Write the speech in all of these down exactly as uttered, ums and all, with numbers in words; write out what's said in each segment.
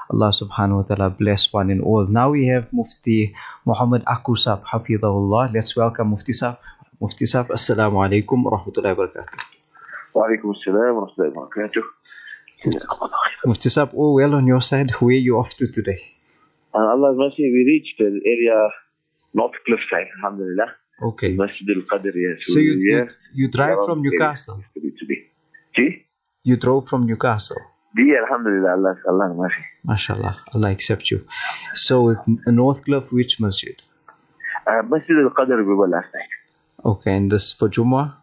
Allah subhanahu wa ta'ala bless one and all. Now we have Mufti Muhammad Aku Sab, Hafidahullah. Let's welcome Mufti Sab. Mufti Sab, Assalamu alaikum wa rahmatullahi wa barakatuh. Wa alaikum assalam wa rahmatullahi wa barakatuh. Mufti Sab, all well on your side? Where are you off to today? Uh, Allah's mercy, we reached the area North Cliff side, alhamdulillah. Okay. Masjid al-Qadr, yes. So you, you, yeah. you drive from Newcastle? Gee? You drove from Newcastle? Yeah, alhamdulillah, Allah, Allah mercy. MashaAllah, Allah accept you. So, North Cliff, which masjid? Uh, Masjid al-Qadr we were last night. Okay, and this for Jummah?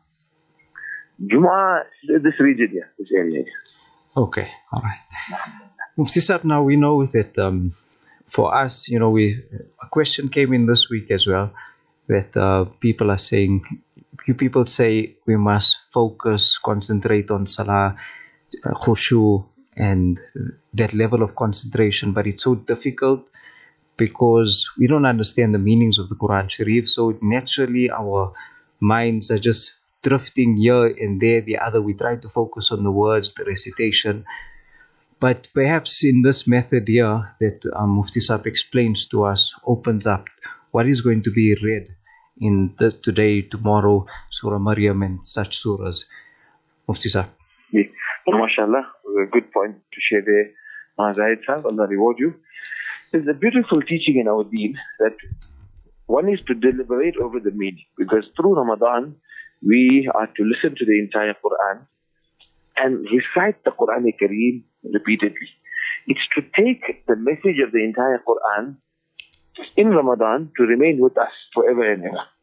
Jummah, this region, yeah, this area. Okay, all right. Mufti Sahib, now we know that um, for us, you know, we a question came in this week as well, that uh, people are saying, you people say we must focus, concentrate on salah, uh, khushu, and that level of concentration, but it's so difficult because we don't understand the meanings of the Quran Sharif, so naturally our minds are just drifting here and there, the other. We try to focus on the words, the recitation, but perhaps in this method here that um, Mufti Sahib explains to us, opens up what is going to be read in the today, tomorrow, Surah Maryam and such surahs. Mufti Sahib. Yeah. Well, mashallah, a good point to share there. Zahid Sahib, Allah reward you. There's a beautiful teaching in our deen that one is to deliberate over the meaning, because through Ramadan, we are to listen to the entire Quran and recite the Quran Kareem repeatedly. It's to take the message of the entire Quran in Ramadan to remain with us forever and ever.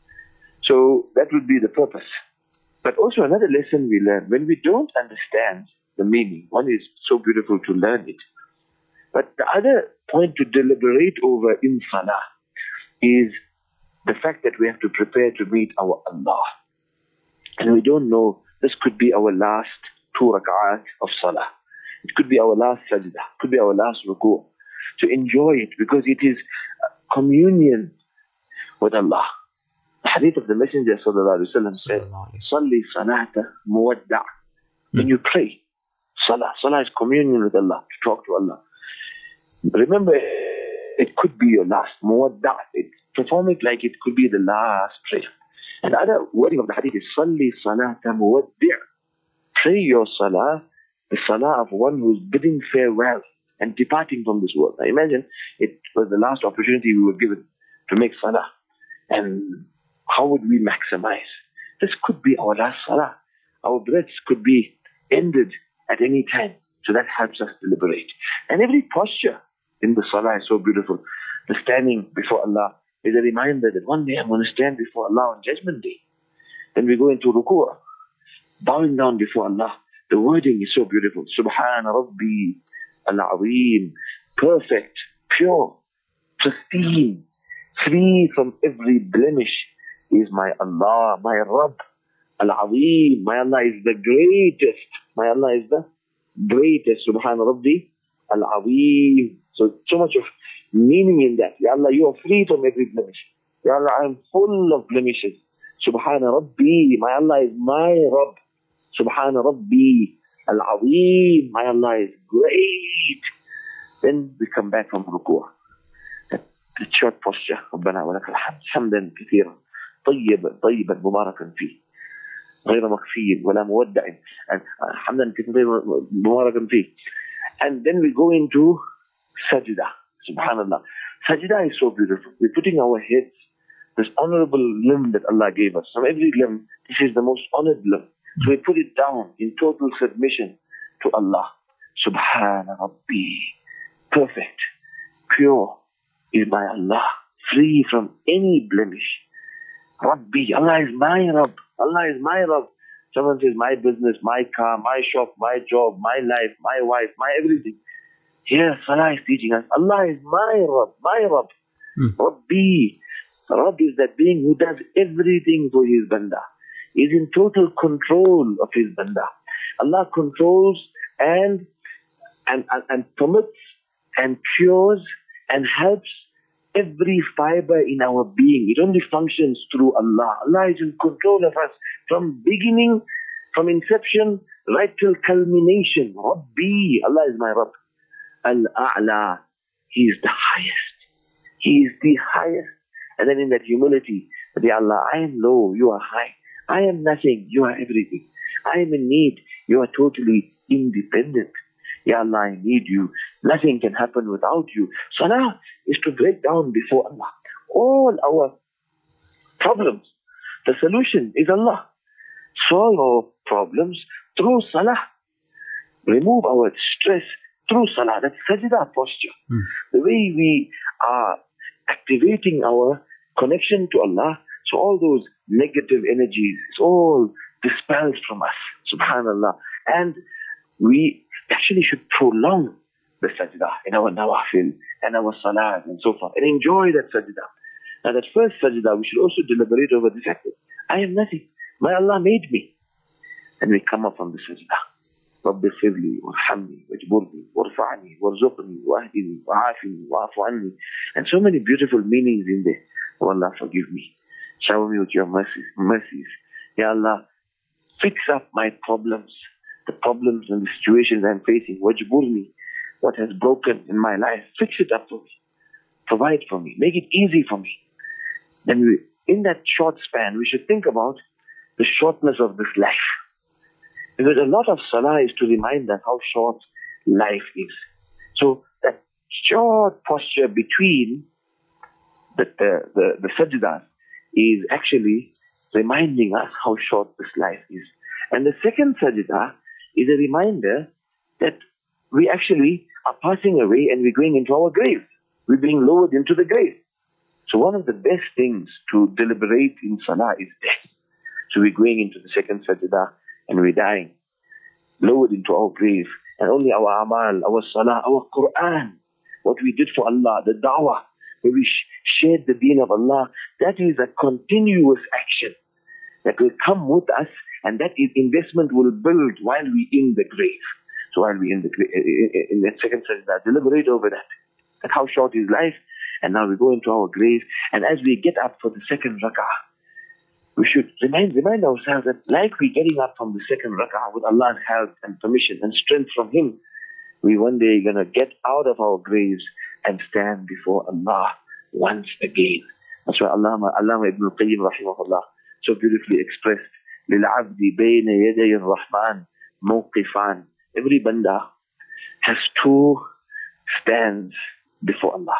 So that would be the purpose. But also another lesson we learn, when we don't understand the meaning, one is so beautiful to learn it. But the other point to deliberate over in Salah is the fact that we have to prepare to meet our Allah. And we don't know, this could be our last two rak'at of Salah. It could be our last sajda. It could be our last ruku'. To enjoy it, because it is communion with Allah. The hadith of the Messenger sallallahu alaihi wasallam said, "Salli salata muwadda." When you pray, salah, salah is communion with Allah, to talk to Allah. Remember, it could be your last muwadda. It, perform it like it could be the last prayer. And the other wording of the hadith is Salli salata muwaddi'. Pray your salah, the salah of one who is bidding farewell and departing from this world. Now imagine it was the last opportunity we were given to make salah. And how would we maximize? This could be our last salah. Our breaths could be ended at any time. So that helps us deliberate. And every posture in the salah is so beautiful. The standing before Allah is a reminder that one day I'm going to stand before Allah on Judgment Day. Then we go into ruku', bowing down before Allah. The wording is so beautiful. Subhana Rabbi Al-Azim, perfect, pure, pristine, free from every blemish is my Allah, my Rabb Al-Azim. My Allah is the greatest. My Allah is the greatest. Subhana Rabbi Al-Azim. So, so much of meaning in that. Ya Allah, you are free from every blemish. Ya Allah, I am full of blemishes. Subhana Rabbi. My Allah is my Rabb. Subhana Rabbi Al-Azim. My Allah is great. Then we come back from ruku'. That, that short posture. ربنا ولك الحمد حمدا كثيرا طيبا طيبا مباركا فيه غير مكفي ولا مودع حمدا كثيرا مباركا فيه. And then we go into sajda. Subhanallah. Sajda is so beautiful. We're putting our heads, this honorable limb that Allah gave us. From every limb, this is the most honored limb. So we put it down in total submission to Allah. Subhana Rabbi. Perfect, pure is my Allah, free from any blemish. Rabbi, Allah is my Rabb. Allah is my Rabb. Someone says, my business, my car, my shop, my job, my life, my wife, my everything. Here, Salah is teaching us, Allah is my Rabb, my Rabb. Hmm. Rabbi. Rabb is that being who does everything for his banda. Is in total control of his banda. Allah controls and, and, and, and permits and cures and helps every fiber in our being. It only functions through Allah. Allah is in control of us from beginning, from inception, right till culmination. Rabbi, Allah is my Rabb. Al-A'la. He is the highest. He is the highest. And then in that humility, Ya Allah, I am low, you are high. I am nothing, you are everything. I am in need, you are totally independent. Ya Allah, I need you. Nothing can happen without you. Salah is to break down before Allah all our problems. The solution is Allah. Solve our problems through salah. Remove our stress through salah. That's sajda posture. Hmm. The way we are activating our connection to Allah, so all those negative energies, it's all dispelled from us. Subhanallah. And we actually should prolong the sajda in our nawafil and our salat and so forth, and enjoy that sajda. Now that first sajda, we should also deliberate over the fact that I am nothing. My Allah made me. And we come up from the sajda. رَبِّ اغْفِرْ لِي وَارْحَمْنِي وَاجْبُرْنِي وَارْفَعْنِي وَارْزُقْنِي وَاهْدِنِي وَعَافِنِي وَاعْفُ عَنِّي. And so many beautiful meanings in there. Oh Allah, forgive me. Shower me with your mercies. mercies. Ya Allah, fix up my problems, the problems and the situations I'm facing. وَاجْبُرْنِي. What has broken in my life, fix it up for me. Provide for me. Make it easy for me. Then we, in that short span, we should think about the shortness of this life. Because a lot of salah is to remind us how short life is. So that short posture between the, the, the, the sajdas is actually reminding us how short this life is. And the second sajda is a reminder that we actually are passing away and we're going into our grave. We're being lowered into the grave. So one of the best things to deliberate in salah is death. So we're going into the second sajda and we're dying, lowered into our grave. And only our amal, our salah, our Quran, what we did for Allah, the da'wah, where we sh shared the deen of Allah, that is a continuous action that will come with us, and that is investment will build while we're in the grave. So while we're in the grave, in that second sajda, deliberate over that. That how short is life, and now we go into our grave, and as we get up for the second rak'ah, we should remind, remind ourselves that like we're getting up from the second rak'ah with Allah's help and permission and strength from Him, we one day going to get out of our graves and stand before Allah once again. That's why Allama, Allama Ibn al-Qayyim rahimahullah so beautifully expressed, لِلْعَبْدِ بَيْنَ يَدَيِ الرَّحْمَنِ مَوْقِفًا. Every banda has two stands before Allah.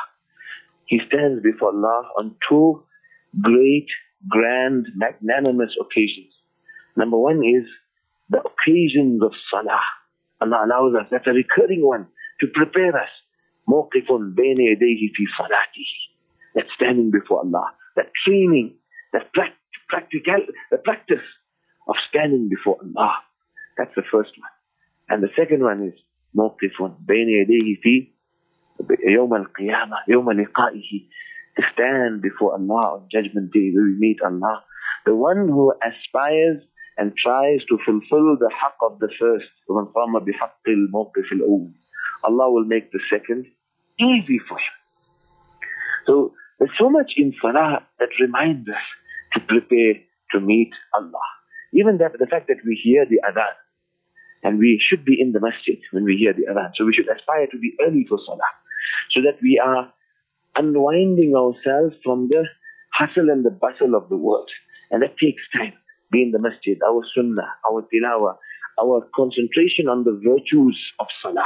He stands before Allah on two great, grand, magnanimous occasions. Number one is the occasions of salah. Allah allows us, that's a recurring one, to prepare us. مَوْقِفٌ بَيْنَ يَدَيْهِ فِي صَلَاتِهِ. That standing before Allah, that training, that practical, the practice of standing before Allah. That's the first one. And the second one is مَوْقِفٌ بَيْنَ يَدَيْهِ فِي يوم القيامة يوم لقائه. To stand before Allah on Judgment Day where we meet Allah. The one who aspires and tries to fulfill the haqq of the first, وَمَنْ قَامَ بِحَقِّ الْمَوْقِفِ الْأَوْلِ, Allah will make the second easy for him. So there's so much in salah that reminds us to prepare to meet Allah. Even that, the fact that we hear the adhan, and we should be in the masjid when we hear the adhan. So we should aspire to be early for salah, so that we are unwinding ourselves from the hustle and the bustle of the world. And that takes time. Be in the masjid, our sunnah, our tilawah, our concentration on the virtues of salah,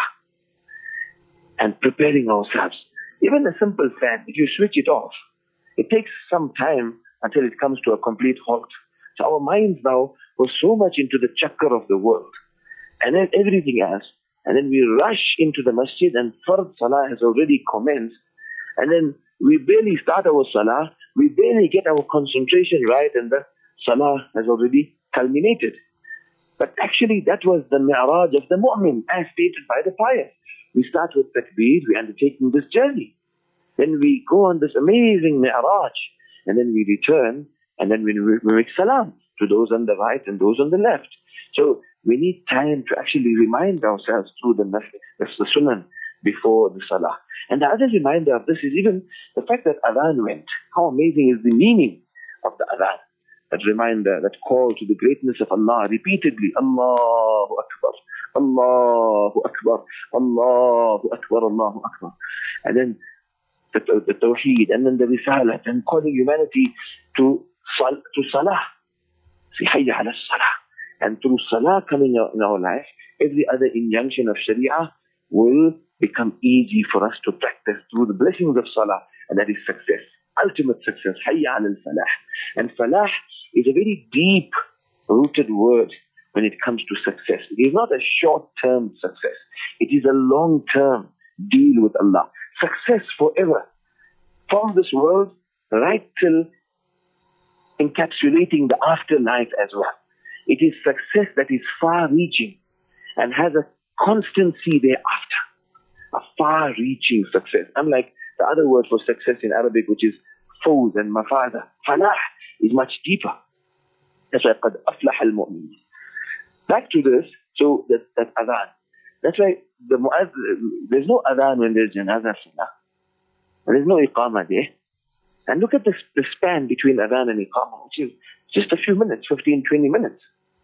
and preparing ourselves. Even a simple fan, if you switch it off, it takes some time until it comes to a complete halt. So our minds now go so much into the chakkar of the world, and then everything else. And then we rush into the masjid and fard salah has already commenced. And then we barely start our salah, we barely get our concentration right, and the salah has already culminated. But actually that was the mi'raj of the mu'min, as stated by the pious. We start with takbir, we are undertaking this journey. Then we go on this amazing mi'raj, and then we return, and then we, we make salam to those on the right and those on the left. So we need time to actually remind ourselves through the nafil, the sunan, before the salah. And the other reminder of this is even the fact that adhan went. How amazing is the meaning of the adhan. That reminder, that call to the greatness of Allah repeatedly. Allahu Akbar, Allahu Akbar, Allahu Akbar, Allahu Akbar. And then the, the Tawheed, and then the Risalah, and calling humanity to, to Salah. See, Hayya ala Salah. And through Salah coming in our life, every other injunction of Sharia will become easy for us to practice through the blessings of Salah, and that is success, ultimate success. Hayya ala al-falah. And falah is a very deep rooted word when it comes to success. It is not a short-term success. It is a long-term deal with Allah. Success forever. From this world right till encapsulating the afterlife as well. It is success that is far-reaching and has a constancy thereafter. A far-reaching success. Unlike the other word for success in Arabic, which is fawz and mafaza. Falah is much deeper. That's why قَدْ أَفْلَحَ الْمُؤْمِنِينَ. Back to this, so that, that adhan. That's why the mu'adh, there's no adhan when there's janazah salah. There's no iqamah there. And look at the, the span between adhan and iqamah, which is just a few minutes, fifteen, twenty minutes.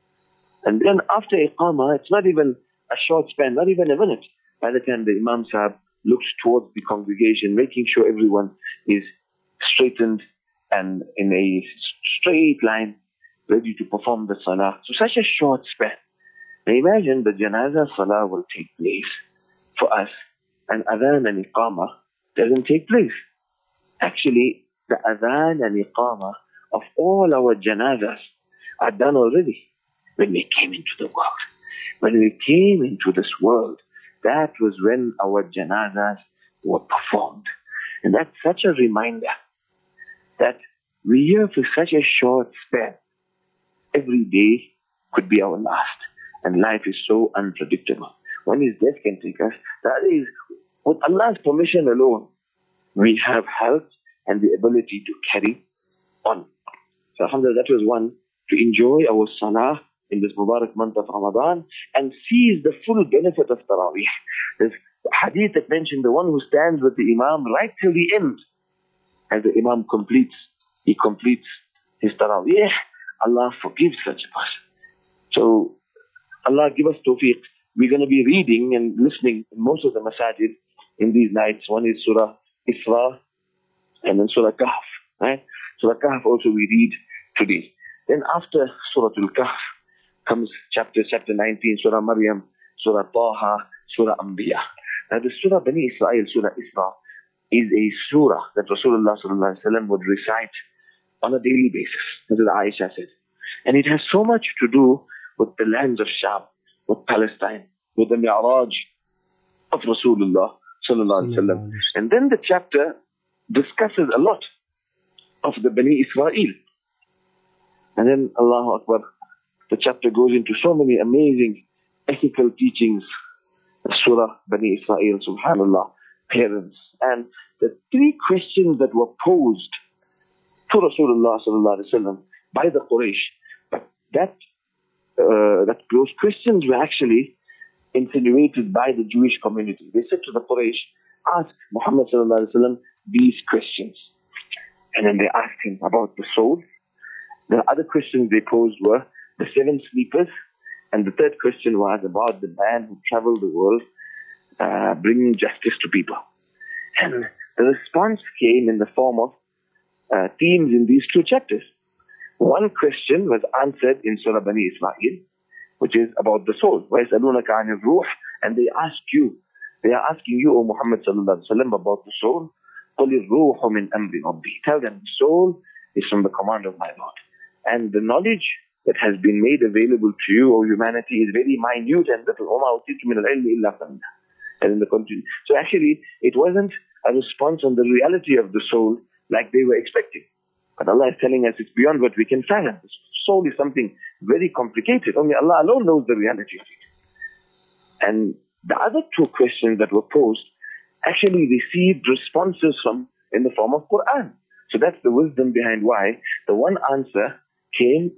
And then after iqamah, it's not even a short span, not even a minute. By the time the Imam Sahib looks towards the congregation, making sure everyone is straightened and in a straight line, ready to perform the salah. So such a short span. Now imagine the janazah salah will take place for us, and adhan and iqamah doesn't take place. Actually, the adhan and iqamah of all our janazahs are done already when we came into the world. When we came into this world, that was when our janazahs were performed. And that's such a reminder that we're here for such a short span. Every day could be our last. And life is so unpredictable. One is death can take us. The other is, with Allah's permission alone, we have health and the ability to carry on. So alhamdulillah, that was one, to enjoy our salah in this Mubarak month of Ramadan and seize the full benefit of Taraweeh. There's a hadith that mentioned the one who stands with the Imam right till the end. As the Imam completes, he completes his Taraweeh, Allah forgives such a person. So Allah give us tawfiq. We're going to be reading and listening in most of the masajid in these nights. One is Surah Isra and then Surah Kahf. Right? Surah Kahf also we read today. Then after Surah Al-Kahf comes chapter chapter nineteen, Surah Maryam, Surah Taha, Surah Anbiya. Now the Surah Bani Israel, Surah Isra, is a surah that Rasulullah sallallahu alaihi wasallam would recite on a daily basis, as Aisha said. And it has so much to do with the lands of Sham, with Palestine, with the Mi'raj of Rasulullah sallallahu alaihi wasallam. And then the chapter discusses a lot of the Bani Israel. And then, Allahu Akbar, the chapter goes into so many amazing ethical teachings. Surah Bani Israel, subhanallah, parents. And the three questions that were posed to Rasulullah sallallahu alaihi wasallam by the Quraysh, but that, uh, that those questions were actually insinuated by the Jewish community. They said to the Quraysh, ask Muhammad sallallahu alaihi wasallam these questions. And then they asked him about the soul. The other questions they posed were the seven sleepers. And the third question was about the man who traveled the world, uh, bringing justice to people. And the response came in the form of uh, themes in these two chapters. One question was answered in Surah Bani Israel, which is about the soul. وَيَسْأَلُونَكَ عَنِ الرُّوحِ. And they ask you, they are asking you, O Muhammad sallallahu alaihi wasallam, about the soul. قُلِ الرُّوحُ مِنْ أَمْرِ رَبِّي. Tell them, the soul is from the command of my Lord. And the knowledge that has been made available to you, O humanity, is very minute and little. وَمَا أُوتِيتُ مِنَ الْعِلْمِ إِلَّا قَلِيلًا. And in the continue. So actually, it wasn't a response on the reality of the soul like they were expecting. But Allah is telling us it's beyond what we can fathom. The soul is something very complicated. Only Allah alone knows the reality of it. And the other two questions that were posed actually received responses from in the form of Quran. So that's the wisdom behind why the one answer came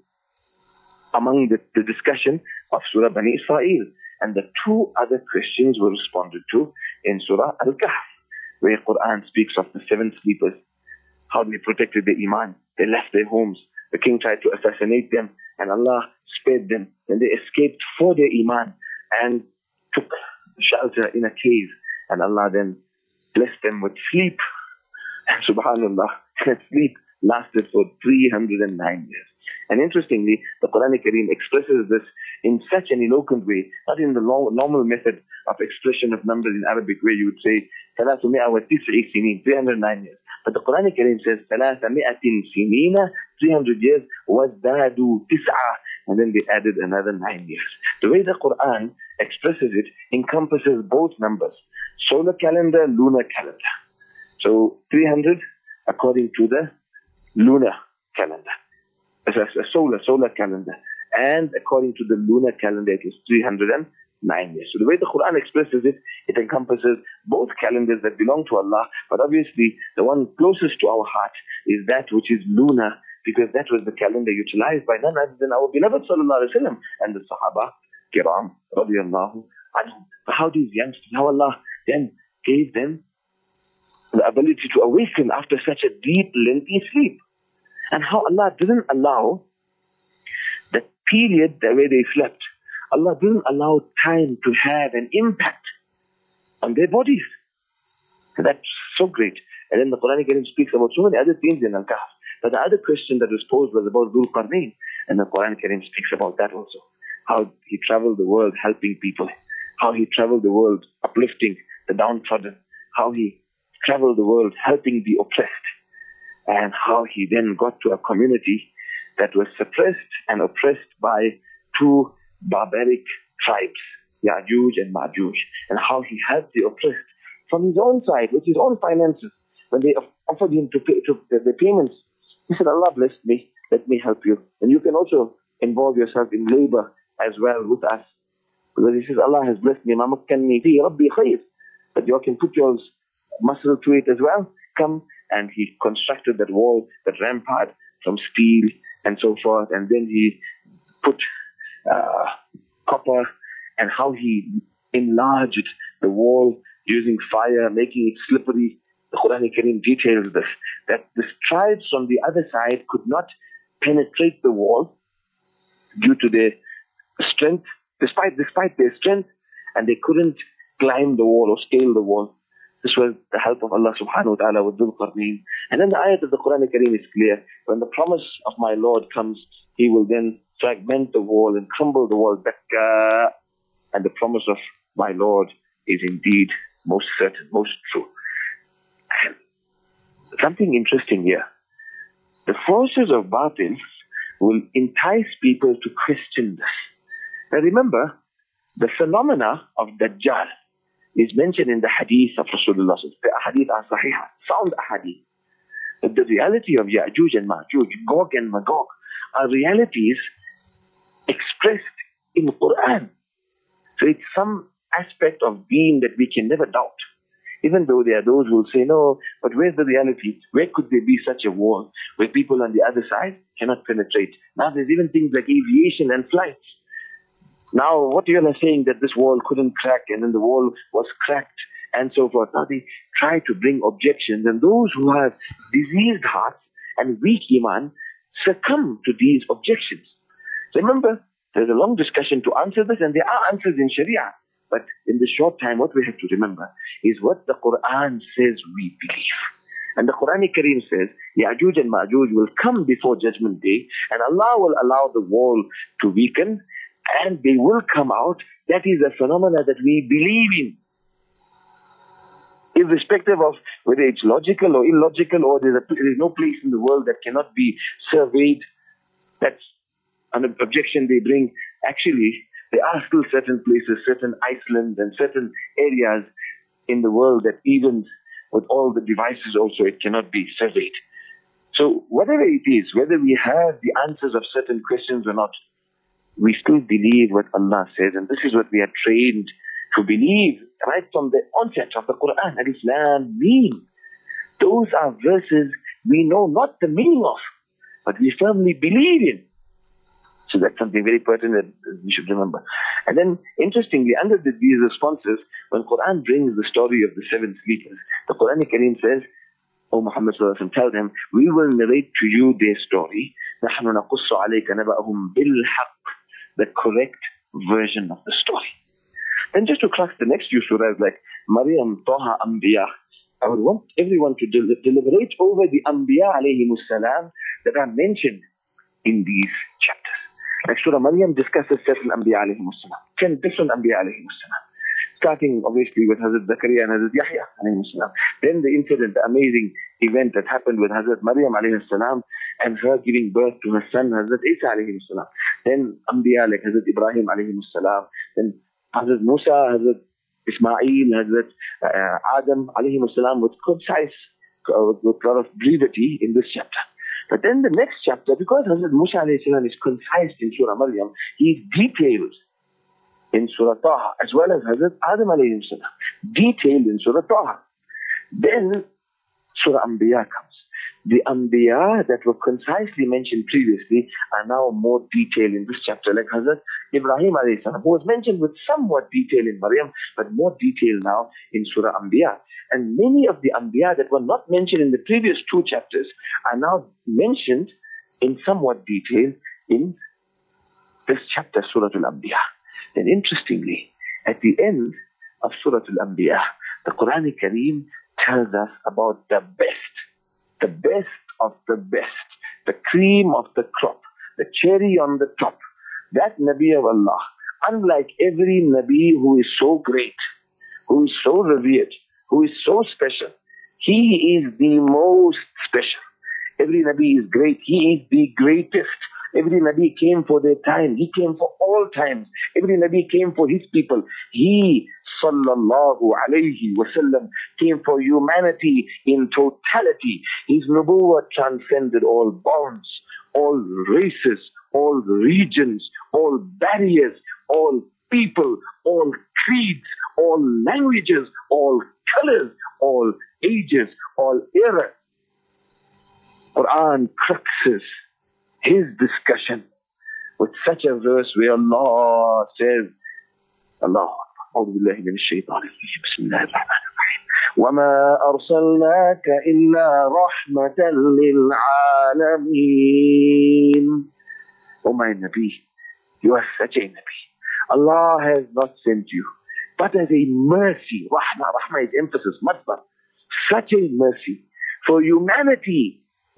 among the, the discussion of Surah Bani Israel. And the two other questions were responded to in Surah Al-Kahf, where Quran speaks of the seven sleepers, how they protected their iman. They left their homes. The king tried to assassinate them, and Allah spared them. And they escaped for their iman. and took shelter in a cave. And Allah then blessed them with sleep. And subhanAllah, that sleep lasted for three hundred nine years. And interestingly, the Quran Kareem expresses this in such an eloquent way, not in the long, normal method of expression of numbers in Arabic, where you would say ثلاثمائة وتسع سنين, three hundred nine years. But the Quran Kareem says ثلاثمائة سنين, three hundred years, وازدادوا تسعة, and then they added another nine years. The way the Quran expresses it encompasses both numbers, solar calendar, lunar calendar. So three hundred according to the lunar calendar. It's a solar, solar calendar. And according to the lunar calendar, it is three hundred nine years. So the way the Quran expresses it, it encompasses both calendars that belong to Allah. But obviously, the one closest to our heart is that which is lunar, because that was the calendar utilized by none other than our beloved Sallallahu Alaihi Wasallam and the Sahaba Kiram radiyallahu anhum. How these youngsters, how Allah then gave them the ability to awaken after such a deep, lengthy sleep. And how Allah didn't allow the period the way they slept. Allah didn't allow time to have an impact on their bodies. And that's so great. And then the Quran Kareem speaks about so many other things in Al-Kahf. But the other question that was posed was about Dhul Qarnayn. And the Quran Kareem speaks about that also. How he traveled the world helping people. How he traveled the world uplifting the downtrodden. How he traveled the world helping the oppressed. And how he then got to a community that was suppressed and oppressed by two barbaric tribes, Ya'juj and Ma'juj, and how he helped the oppressed from his own side, with his own finances. When they offered him to pay to the, the payments, he said, Allah blessed me, let me help you. And you can also involve yourself in labor as well with us. Because he says, Allah has blessed me, but you can put your muscle to it as well. Come. And he constructed that wall, that rampart from steel and so forth. And then he put uh, copper, and how he enlarged the wall using fire, making it slippery. The Quran Kareem details this, that the tribes from the other side could not penetrate the wall due to their strength, despite, despite their strength, and they couldn't climb the wall or scale the wall. This was the help of Allah subhanahu wa ta'ala with Dhul Qarnayn. And then the ayat of the Quran Kareem is clear. When the promise of my Lord comes, He will then fragment the wall and crumble the wall back. And the promise of my Lord is indeed most certain, most true. And something interesting here. The forces of batil will entice people to question this. Now remember, the phenomena of Dajjal is mentioned in the hadith of Rasulullah. The hadith are sahihah, sound hadith. But the reality of Ya'juj and Ma'juj, Gog and Magog, are realities expressed in the Quran. So it's some aspect of being that we can never doubt. Even though there are those who will say, no, but where's the reality? Where could there be such a wall where people on the other side cannot penetrate? Now there's even things like aviation and flights. Now, what you are saying that this wall couldn't crack, and then the wall was cracked, and so forth. Now they try to bring objections, and those who have diseased hearts and weak iman succumb to these objections. Remember, there's a long discussion to answer this, and there are answers in Sharia. But in the short time, what we have to remember is what the Quran says we believe. And the Quran Kareem says, Ya'juj and Ma'juj will come before Judgment Day, and Allah will allow the wall to weaken, and they will come out. That is a phenomena that we believe in. Irrespective of whether it's logical or illogical, or there's, a, there's no place in the world that cannot be surveyed. That's an objection they bring. Actually, there are still certain places, certain islands and certain areas in the world that even with all the devices also, it cannot be surveyed. So whatever it is, whether we have the answers of certain questions or not, we still believe what Allah says, and this is what we are trained to believe right from the onset of the Quran. Alif Lam Mim. Those are verses we know not the meaning of, but we firmly believe in. So that's something very pertinent that we should remember. And then, interestingly, under the, these responses, when Quran brings the story of the seven sleepers, the Quran Kareem says, O Muhammad sallallahu alaihi wasallam, tell them, we will narrate to you their story. نَحْنُ نَقُصُّ عَلَيْكَ نَبَأَهُمْ بِالْحَقِّ, the correct version of the story. And just to crack the next few surahs like Maryam, Taha, Anbiya, I would want everyone to del deliberate over the Anbiya alayhimus salam that are mentioned in these chapters. Like Surah Maryam discusses certain Anbiya alayhimus salam, ten different Anbiya alayhimus salam. Starting obviously with Hazrat Zakaria and Hazrat Yahya alayhi salam. Then the incident, the amazing event that happened with Hazrat Maryam alayhi salam and her giving birth to her son Hazrat Isa alayhi salam. Then Anbiya like Hazrat Ibrahim alayhi salam. Then Hazrat Musa, Hazrat Ismail, Hazrat uh, Adam alayhi salam with concise, uh, with a lot of brevity in this chapter. But then the next chapter, because Hazrat Musa alayhi salam is concise in Surah Maryam, he is detailed in Surah Taha, as well as Hazrat Adam alayhi salam, detailed in Surah Taha. Then Surah Anbiya comes. The Anbiya that were concisely mentioned previously are now more detailed in this chapter, like Hazrat Ibrahim alayhi salam, who was mentioned with somewhat detail in Maryam, but more detail now in Surah Anbiya. And many of the Anbiya that were not mentioned in the previous two chapters are now mentioned in somewhat detail in this chapter, Surah Al-Anbiya. And interestingly, at the end of Surah Al-Anbiya, the Quran Kareem tells us about the best, the best of the best, the cream of the crop, the cherry on the top, that Nabi of Allah, unlike every Nabi who is so great, who is so revered, who is so special, he is the most special. Every Nabi is great, he is the greatest. Every Nabi came for their time. He came for all times. Every Nabi came for his people. He, sallallahu alayhi wasallam, came for humanity in totality. His nubuwwah transcended all bounds, all races, all regions, all barriers, all people, all creeds, all languages, all colors, all ages, all eras. Quran cruxes his discussion with such a verse where Allah says, Allah, أعوذ بالله من الشيطان الرجيم بسم الله الرحمن الرحيم وما أرسلناك إلا رحمة للعالمين. Oh my Nabi, you are such a Nabi. Allah has not sent you but as a mercy. Rahmah, Rahmah is emphasis, masdar. Such a mercy for humanity.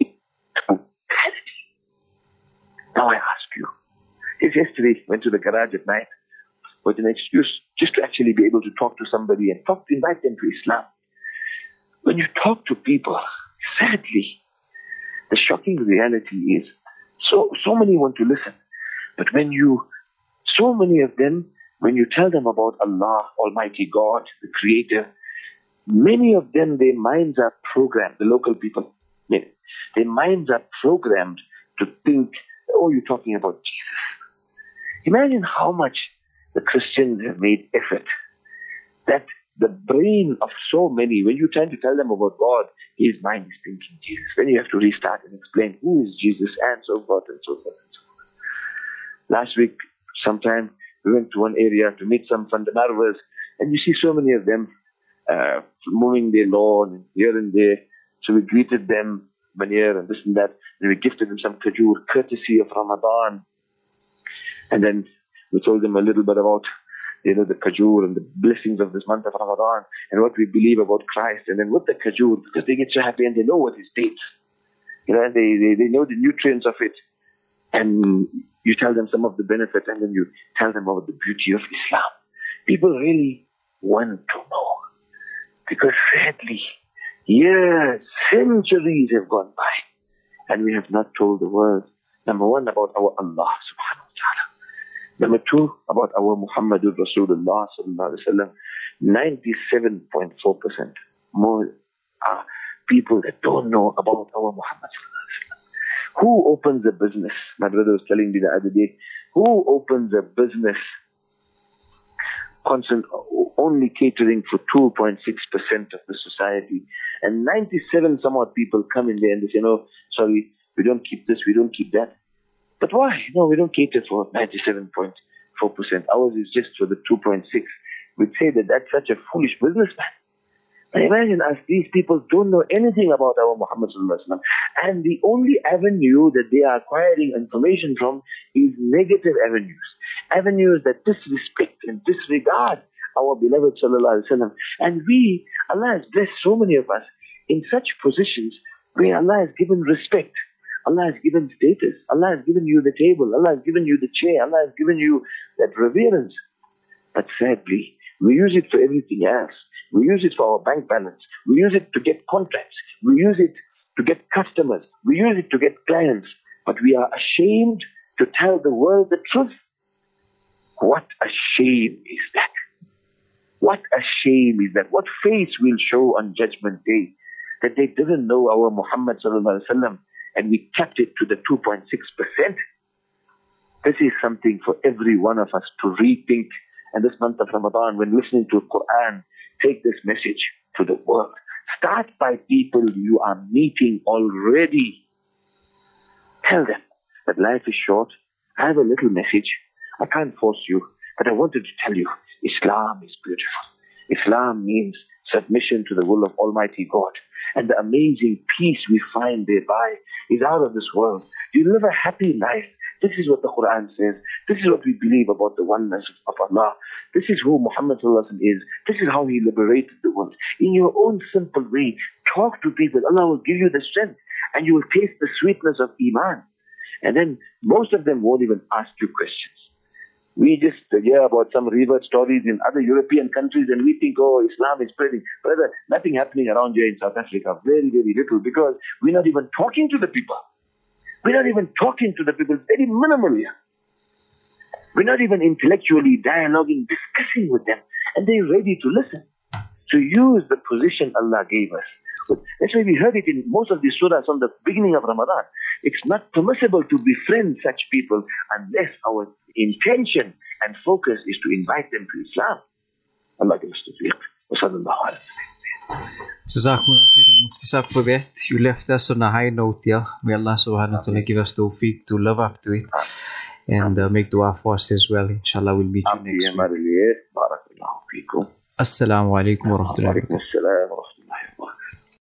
Now I ask you, if yesterday went to the garage at night with an excuse just to actually be able to talk to somebody and talk, invite them to Islam. When you talk to people, sadly, the shocking reality is, so so many want to listen, but when you, so many of them, when you tell them about Allah, Almighty God, the Creator, many of them, their minds are programmed, the local people, their minds are programmed to think, oh, you're talking about Jesus. Imagine how much the Christians have made effort that the brain of so many, when you're trying to tell them about God, his mind is thinking Jesus. Then you have to restart and explain who is Jesus and so forth and so forth and so forth. Last week, sometime, we went to one area to meet some Fundamarvas, and you see so many of them uh, moving their lawn here and there. So we greeted them, Banir and this and that, and we gifted them some kajur, courtesy of Ramadan. And then we told them a little bit about, you know, the kajur and the blessings of this month of Ramadan and what we believe about Christ. And then with the kajur, because they get so happy and they know what it dates. You know, they, they, they know the nutrients of it. And you tell them some of the benefits, and then you tell them about the beauty of Islam. People really want to know. Because sadly, years, centuries have gone by, and we have not told the world, number one, about our Allah subhanahu wa ta'ala. Number two, about our Muhammadur Rasulullah sallallahu alayhi wa sallam. ninety-seven point four percent more are people that don't know about our Muhammad sallallahu alayhi wa sallam. Who opens a business? My brother was telling me the other day, who opens a business constant, only catering for two point six percent of the society, and ninety-seven somewhat people come in there and they say, no, sorry, we don't keep this, we don't keep that. But why? No, we don't cater for ninety-seven point four percent. Ours is just for the two point six. We'd say that that's such a foolish businessman. But imagine us, these people don't know anything about our Muhammad sallallahu alaihi wasallam, and the only avenue that they are acquiring information from is negative avenues. Avenues that disrespect and disregard our beloved Sallallahu Alaihi Wasallam. And we, Allah has blessed so many of us in such positions where Allah has given respect. Allah has given status. Allah has given you the table. Allah has given you the chair. Allah has given you that reverence. But sadly, we use it for everything else. We use it for our bank balance. We use it to get contracts. We use it to get customers. We use it to get clients. But we are ashamed to tell the world the truth. What a shame is that? What a shame is that? What face will show on Judgment Day that they didn't know our Muhammad Sallallahu Alaihi Wasallam and we kept it to the two point six percent? This is something for every one of us to rethink. And this month of Ramadan, when listening to Quran, take this message to the world. Start by people you are meeting already. Tell them that life is short. I have a little message. I can't force you, but I wanted to tell you, Islam is beautiful. Islam means submission to the will of Almighty God. And the amazing peace we find thereby is out of this world. You live a happy life. This is what the Quran says. This is what we believe about the oneness of Allah. This is who Muhammad Sallallahu Alaihi Wasallam is. This is how he liberated the world. In your own simple way, talk to people. Allah will give you the strength and you will taste the sweetness of Iman. And then most of them won't even ask you questions. We just hear about some revert stories in other European countries and we think, oh, Islam is spreading. Brother, nothing happening around here in South Africa. Very, very little, because we're not even talking to the people. We're not even talking to the people. Very minimal here. We're not even intellectually dialoguing, discussing with them. And they're ready to listen. To use the position Allah gave us. That's why we heard it in most of the surahs from the beginning of Ramadan. It's not permissible to befriend such people unless our intention and focus is to invite them to Islam. Allah give us tawfiq. Wa sallallahu alayhi wa sallam. Jazakumullah khairan, Mufti Saab, for that. You left us on a high note there. May Allah subhanahu wa ta'ala give us tawfiq to live up to it. And uh, make dua for us as well. Inshallah, we'll meet you next week. Assalamu alaikum wa rahmatullahi wa barakatuh.